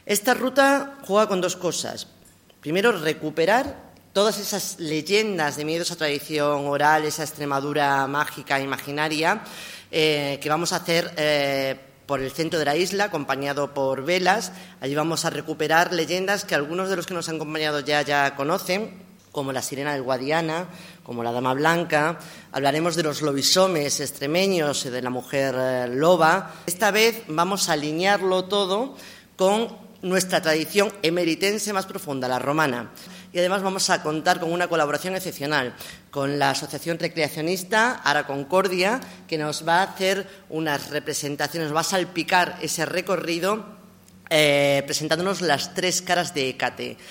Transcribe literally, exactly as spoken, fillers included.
Esta ruta juega con dos cosas. Primero, recuperar todas esas leyendas de miedo, esa tradición oral, esa Extremadura mágica, imaginaria, eh, que vamos a hacer eh, por el centro de la isla, acompañado por velas. Allí vamos a recuperar leyendas que algunos de los que nos han acompañado ya, ya conocen, como la sirena del Guadiana, como la dama blanca. Hablaremos de los lobisomes extremeños y de la mujer eh, loba. Esta vez vamos a alinearlo todo con nuestra tradición emeritense más profunda, la romana. Y además vamos a contar con una colaboración excepcional con la Asociación Recreacionista Ara Concordia, que nos va a hacer unas representaciones, nos va a salpicar ese recorrido eh, presentándonos las tres caras de Hécate.